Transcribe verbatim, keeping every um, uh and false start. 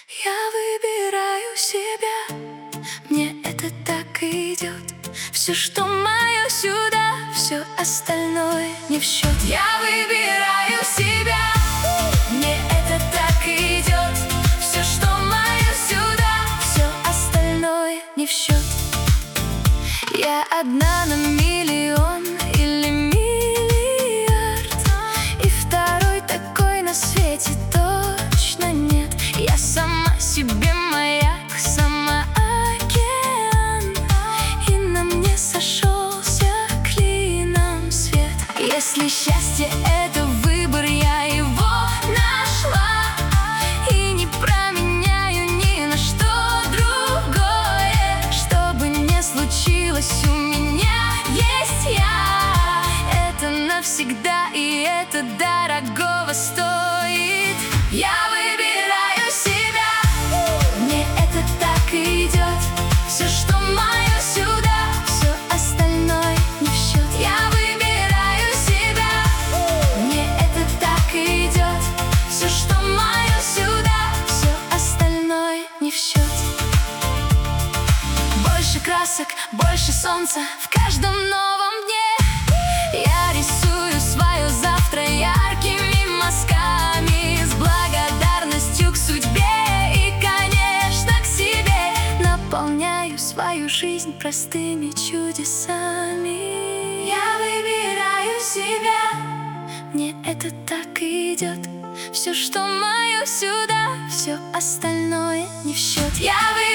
Я выбираю себя, мне это так и идет. Все, что мое, сюда, все остальное не в счет. Я выбираю себя, мне это так и идет. Все, что мое, сюда, все остальное не в счет. Я одна на миллион или миллиард, и второй такой на свете точно нет. Я сама себе маяк, сама океан, и на мне сошелся клином свет. Если счастье — это выбор, я его нашла, и не променяю ни на что другое. Что бы ни случилось, у меня есть я. Это навсегда, и это дорогого стоит. Я выбираю себя, мне это так и идет. Все, что мое, сюда, все остальное не в счет. Я выбираю себя, мне это так и идет. Все, что мое, сюда, все остальное не в счет. Больше красок, больше солнца в каждом новом дне. Я рисую свое завтра яркими мазками, с благодарностью к судьбе и, конечно, к себе. Наполняю свою жизнь простыми чудесами. Я выбираю себя, мне это так и идет. Все, что мое, сюда, все остальное не в счет. Я выбираю